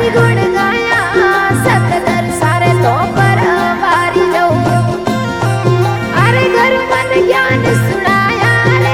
हरि गुण गाया सतगर सारे तो पर वारी जाऊं अरे घर मन ज्ञान सुनाया रे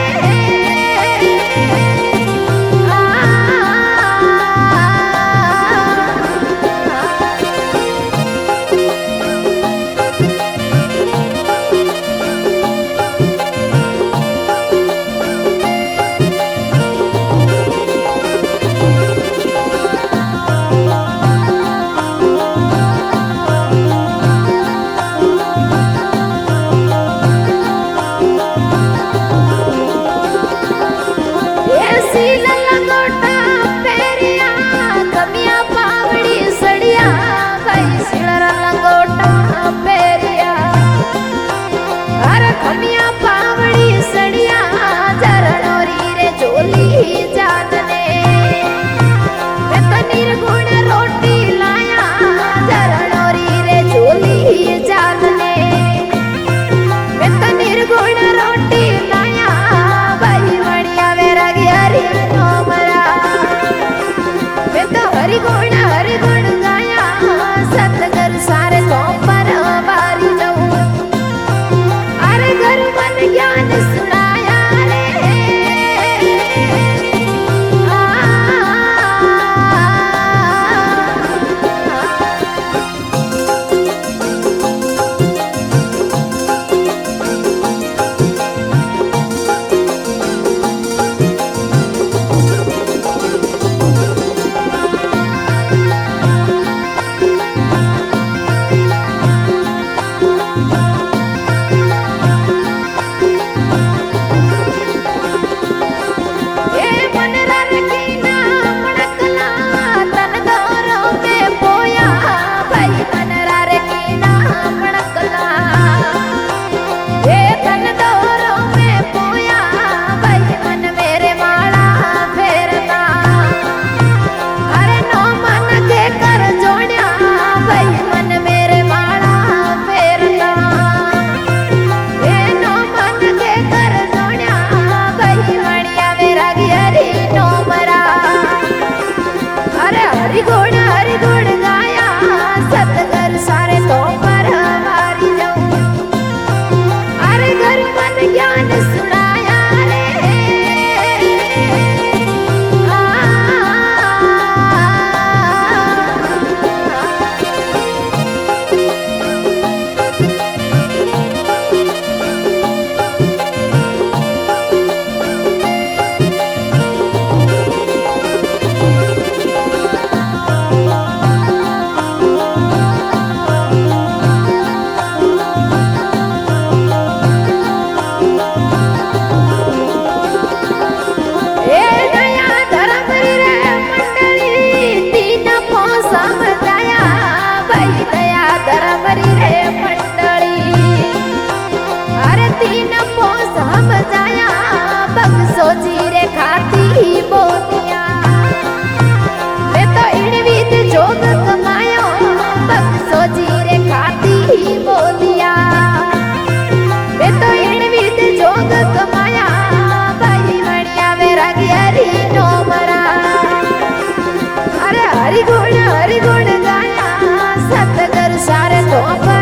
हरि गुण गाया सतगर सारे तो पर वारी जाऊं अरे घर मन ज्ञान सुनाया रे हरि गुण गाया सतगर सारे तो पर वारी जाऊं अरे घर मन ज्ञान सुनाया रे सोची रे खाती बोतिया मैं तो इन विद जोग कमायो बग सोची रे खाती बोतिया मैं तो इन विद जोग कमाया भाई बढ़िया मेरा गिरी नो मरा अरे हरि गुण गाया सतगर सारे तो